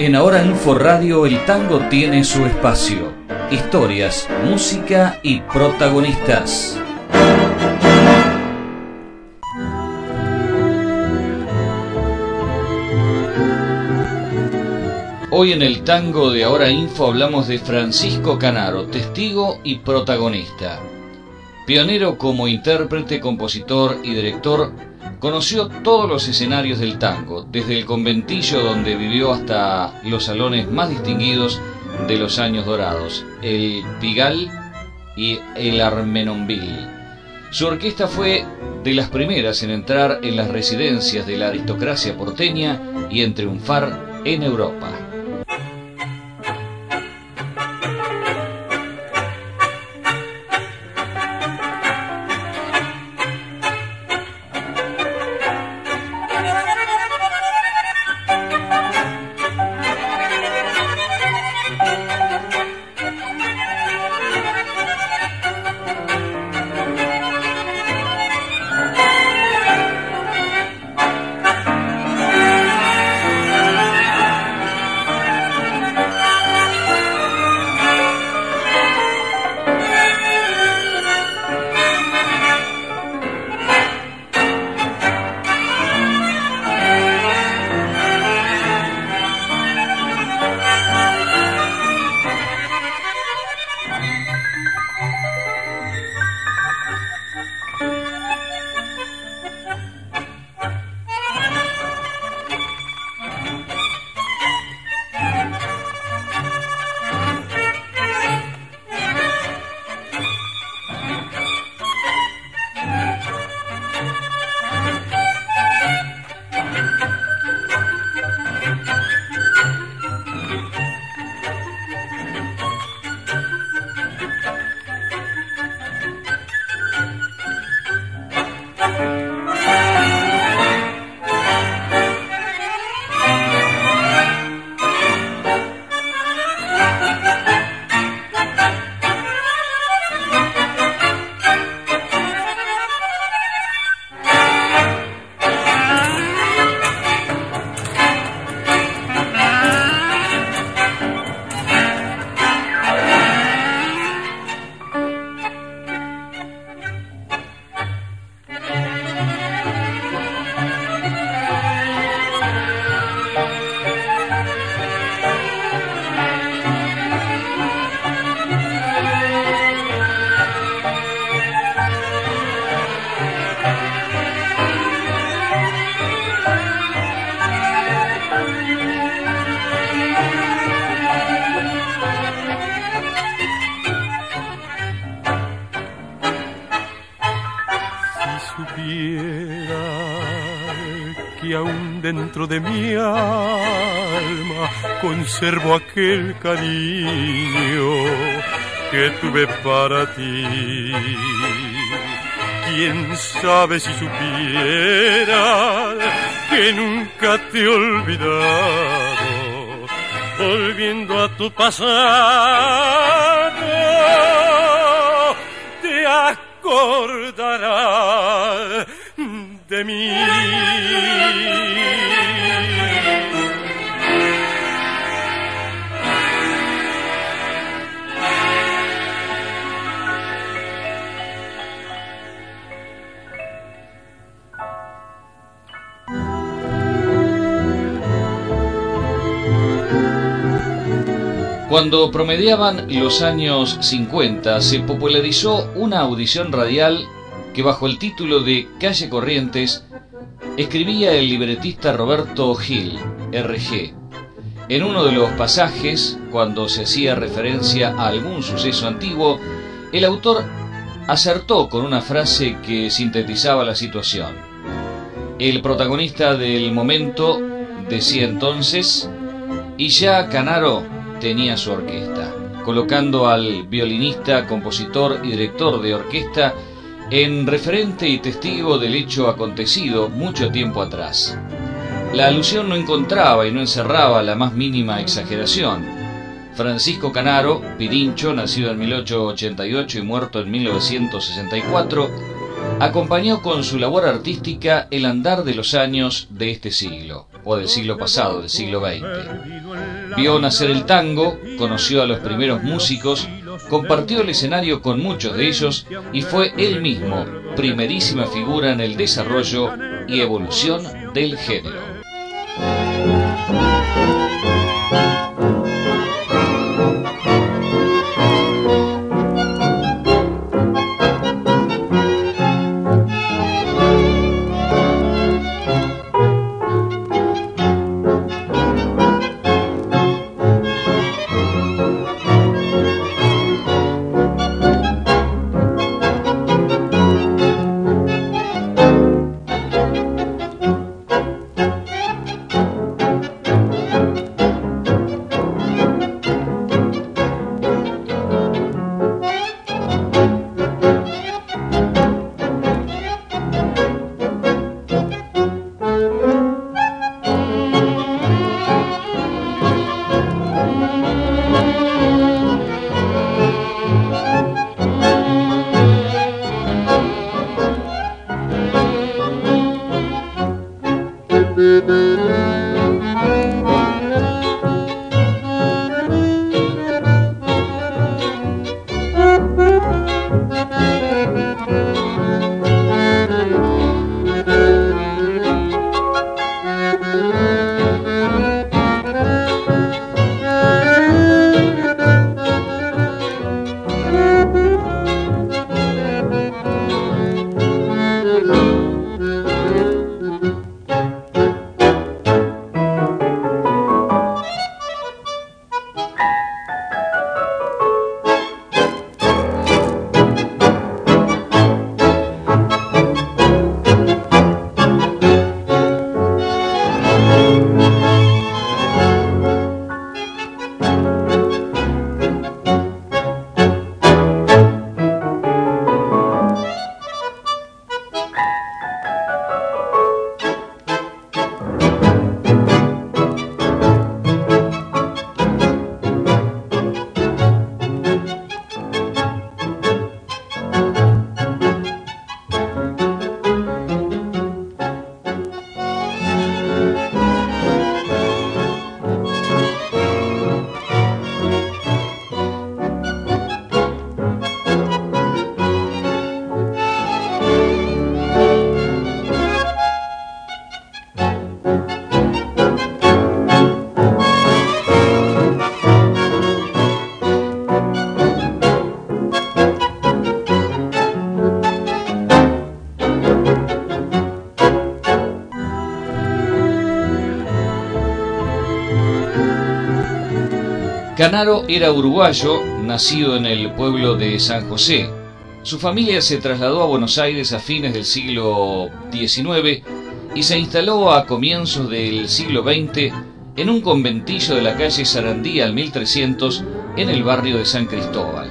En Ahora Info Radio el tango tiene su espacio. Historias, música y protagonistas. Hoy en el tango de Ahora Info hablamos de Francisco Canaro, testigo y protagonista. Pionero como intérprete, compositor y director, conoció todos los escenarios del tango, desde el conventillo donde vivió hasta los salones más distinguidos de los años dorados, el Pigalle y el Armenonville. Su orquesta fue de las primeras en entrar en las residencias de la aristocracia porteña y en triunfar en Europa. Dentro de mi alma conservo aquel cariño que tuve para ti. Quién sabe si supiera que nunca te he olvidado, volviendo a tu pasado, te acordarás de mí. Cuando promediaban los años 50, se popularizó una audición radial que bajo el título de Calle Corrientes escribía el libretista Roberto Gil, R.G. En uno de los pasajes, cuando se hacía referencia a algún suceso antiguo, el autor acertó con una frase que sintetizaba la situación. El protagonista del momento decía entonces: y ya Canaro tenía su orquesta, colocando al violinista, compositor y director de orquesta en referente y testigo del hecho acontecido mucho tiempo atrás. La alusión no encontraba y no encerraba la más mínima exageración. Francisco Canaro, Pirincho, nacido en 1888 y muerto en 1964, acompañó con su labor artística el andar de los años de este siglo, o del siglo pasado, del siglo XX. Vio nacer el tango, conoció a los primeros músicos, compartió el escenario con muchos de ellos y fue él mismo primerísima figura en el desarrollo y evolución del género. Canaro era uruguayo, nacido en el pueblo de San José. Su familia se trasladó a Buenos Aires a fines del siglo XIX y se instaló a comienzos del siglo XX en un conventillo de la calle Sarandí al 1300 en el barrio de San Cristóbal.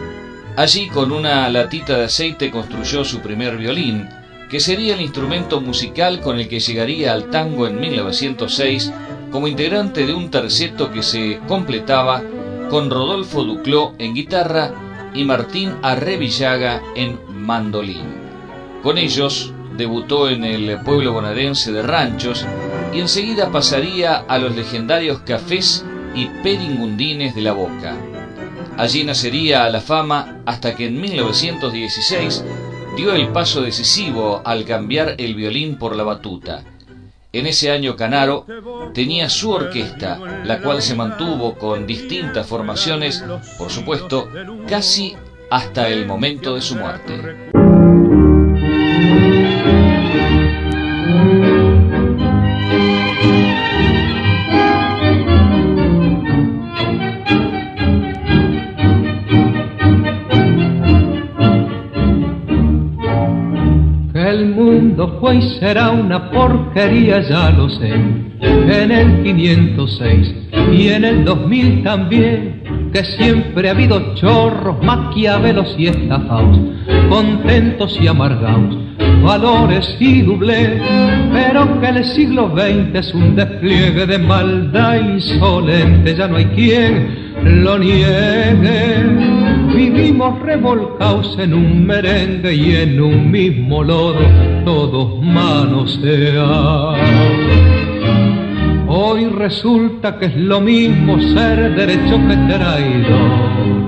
Allí, con una latita de aceite, construyó su primer violín, que sería el instrumento musical con el que llegaría al tango en 1906 como integrante de un terceto que se completaba con Rodolfo Duclos en guitarra y Martín Arrevillaga en mandolín. Con ellos debutó en el pueblo bonaerense de Ranchos y enseguida pasaría a los legendarios cafés y peringundines de La Boca. Allí nacería a la fama hasta que en 1916 dio el paso decisivo al cambiar el violín por la batuta. En ese año Canaro tenía su orquesta, la cual se mantuvo con distintas formaciones, por supuesto, casi hasta el momento de su muerte. El mundo fue y será una porquería, ya lo sé, en el 506 y en el 2000 también, que siempre ha habido chorros, maquiavelos y estafaos, contentos y amargados, valores y doblez, pero que el siglo XX es un despliegue de maldad insolente, ya no hay quien lo niegue. Vivimos revolcados en un merengue y en un mismo lodo todos manoseados. Hoy resulta que es lo mismo ser derecho que traidor.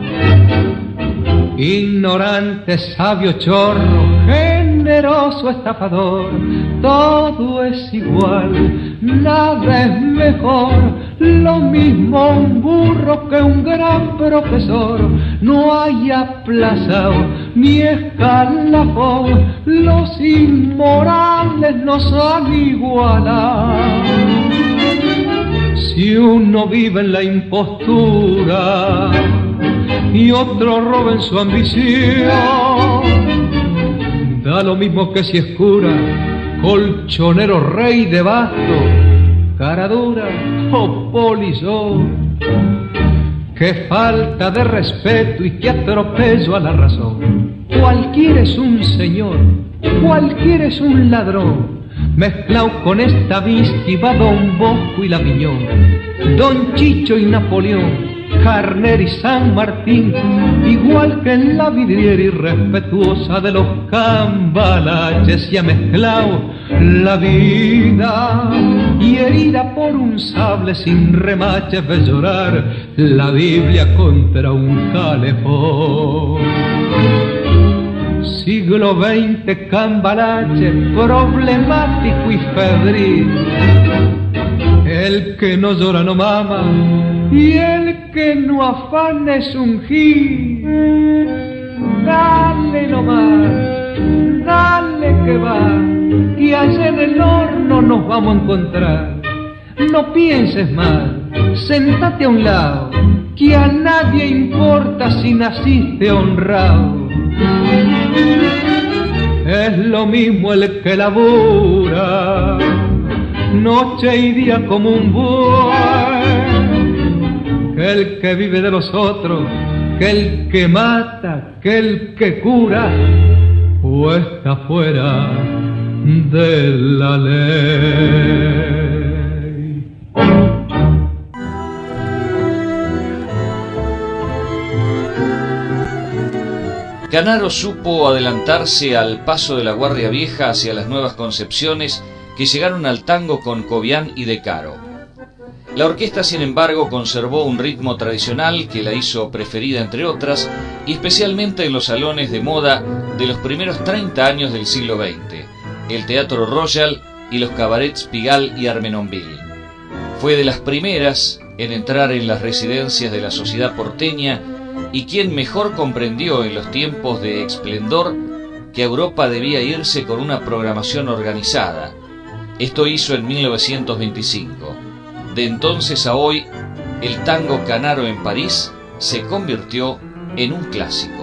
Ignorante, sabio, chorro, generoso, estafador, todo es igual, nada es mejor, lo mismo un burro que un gran profesor, no hay aplazado ni escalafón, los inmorales nos han igualado. Si uno vive en la impostura y otro roba en su ambición, da lo mismo que si es cura, colchonero, rey de basto, cara dura o polizón. Qué falta de respeto y qué atropello a la razón. Cualquiera es un señor, cualquiera es un ladrón, mezclado con esta visca va Don Bosco y la Miñón, Don Chicho y Napoleón, Carner y San Martín, igual que en la vidriera irrespetuosa de los cambalaches, se ha mezclado la vida y herida por un sable sin remaches ve llorar la Biblia contra un calefón. Siglo XX, cambalache, problemático y febril. El que no llora no mama y el que no afana es un gil. Dale nomás, dale que va, que allá en el horno nos vamos a encontrar. No pienses más, sentate a un lado, que a nadie importa si naciste honrado. Es lo mismo el que labura noche y día como un buey, que el que vive de los otros, que el que mata, que el que cura, o está fuera de la ley. Canaro supo adelantarse al paso de la Guardia Vieja hacia las nuevas concepciones que llegaron al tango con Cobián y De Caro. La orquesta, sin embargo, conservó un ritmo tradicional que la hizo preferida entre otras, y especialmente en los salones de moda de los primeros 30 años del siglo XX, el Teatro Royal y los cabarets Pigalle y Armenonville. Fue de las primeras en entrar en las residencias de la sociedad porteña y quien mejor comprendió en los tiempos de esplendor que a Europa debía irse con una programación organizada. Esto hizo en 1925. De entonces a hoy, el tango Canaro en París se convirtió en un clásico.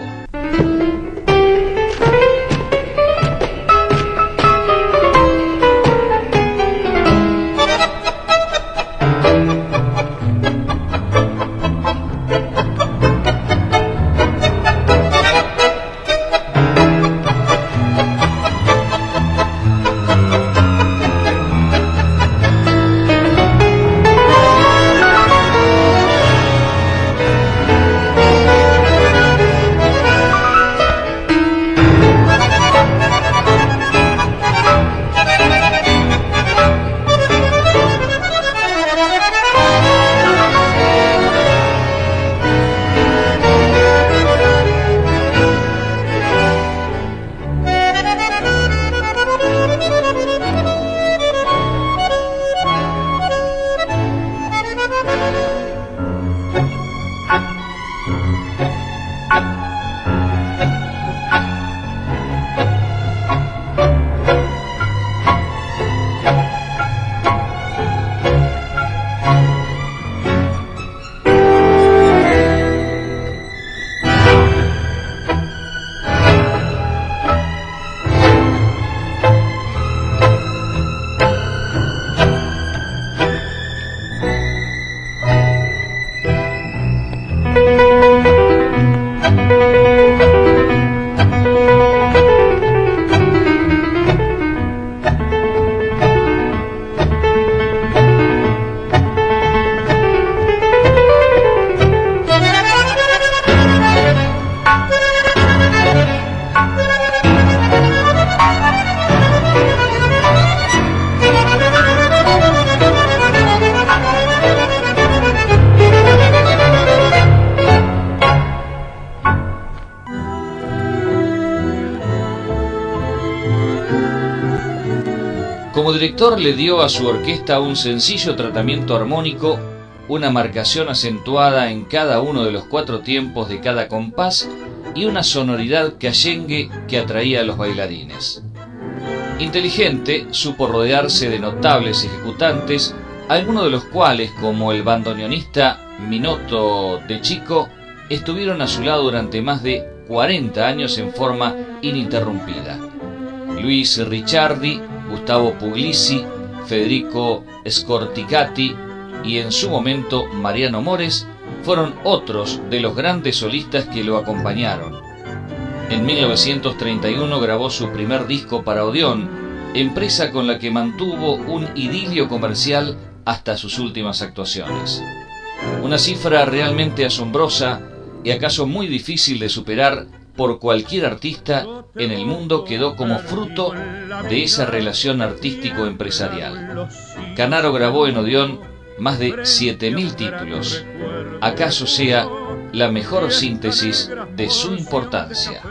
Como director le dio a su orquesta un sencillo tratamiento armónico, una marcación acentuada en cada uno de los 4 tiempos de cada compás y una sonoridad cayengue que atraía a los bailarines. Inteligente, supo rodearse de notables ejecutantes, algunos de los cuales, como el bandoneonista Minotto De Chico, estuvieron a su lado durante más de 40 años en forma ininterrumpida. Luis Ricciardi, Gustavo Puglisi, Federico Scorticati y en su momento Mariano Mores fueron otros de los grandes solistas que lo acompañaron. En 1931 grabó su primer disco para Odeón, empresa con la que mantuvo un idilio comercial hasta sus últimas actuaciones. Una cifra realmente asombrosa y acaso muy difícil de superar por cualquier artista en el mundo, quedó como fruto de esa relación artístico-empresarial. Canaro grabó en Odeón más de 7.000 títulos. Acaso sea la mejor síntesis de su importancia.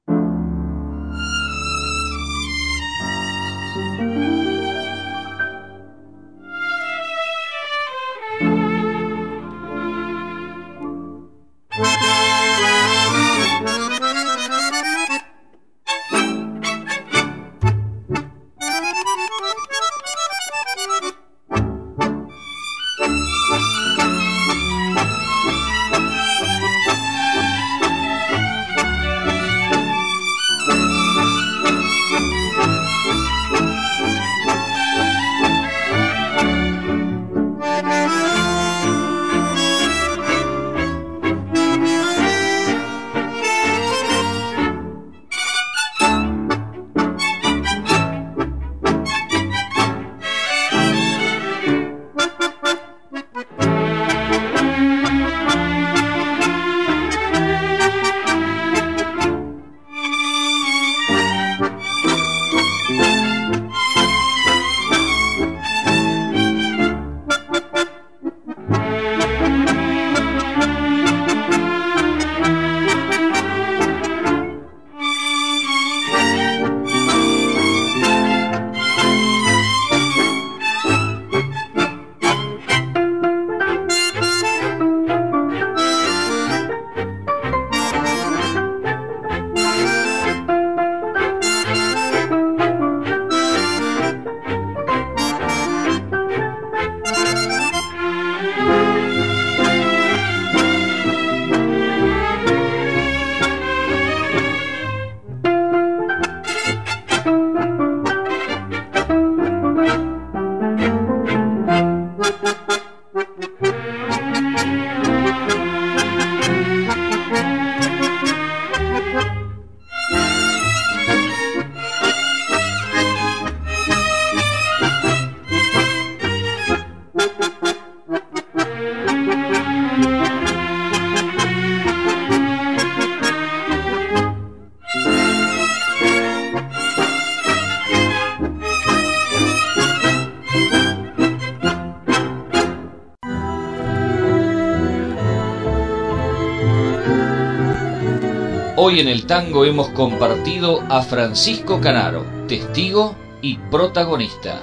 Hoy en el tango hemos compartido a Francisco Canaro, testigo y protagonista.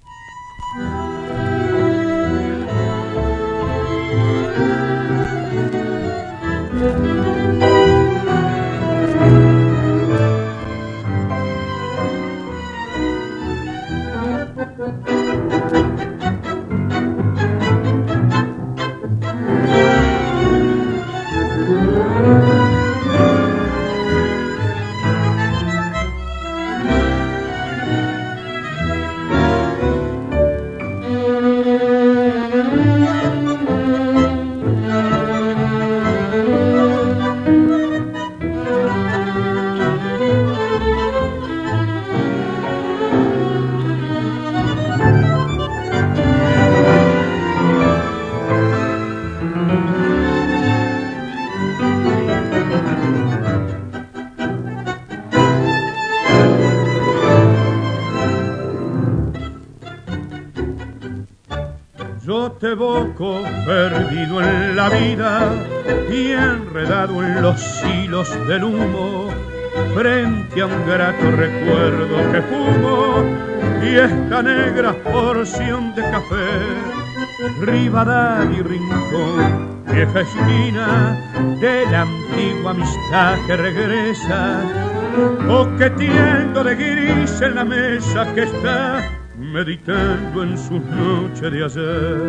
Yo te evoco perdido en la vida y enredado en los hilos del humo, frente a un grato recuerdo que fumo y esta negra porción de café, Rivadavia y Rincón, vieja esquina de la antigua amistad que regresa, coqueteando de gris en la mesa que está meditando en sus noches de ayer.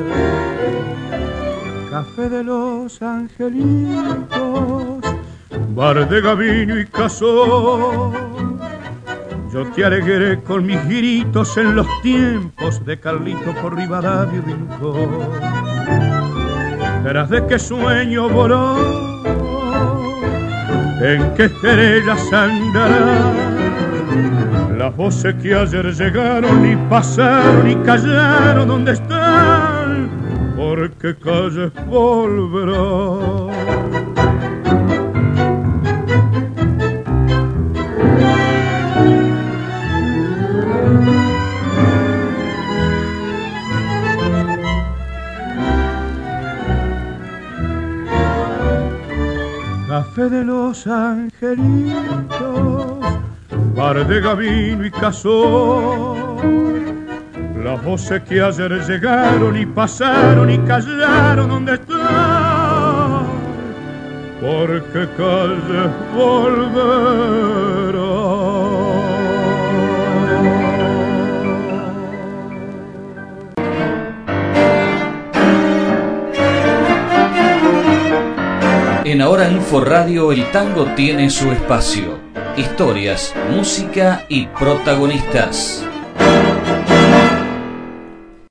Café de los Angelitos, bar de Gavino y Cazón. Yo te alegré con mis gritos en los tiempos de Carlito por Rivadavia y Rincón. Tras de qué sueño voló, en qué estrellas andarán las voces que ayer llegaron y pasaron y callaron. ¿Dónde están? ¿Por qué calles volverán? Café de los Angelitos, bar de Gavino y Cazón. Las voces que ayer llegaron y pasaron y callaron. ¿Dónde están? ¿Por qué calles volverán? En Ahora Info Radio el tango tiene su espacio. Historias, música y protagonistas.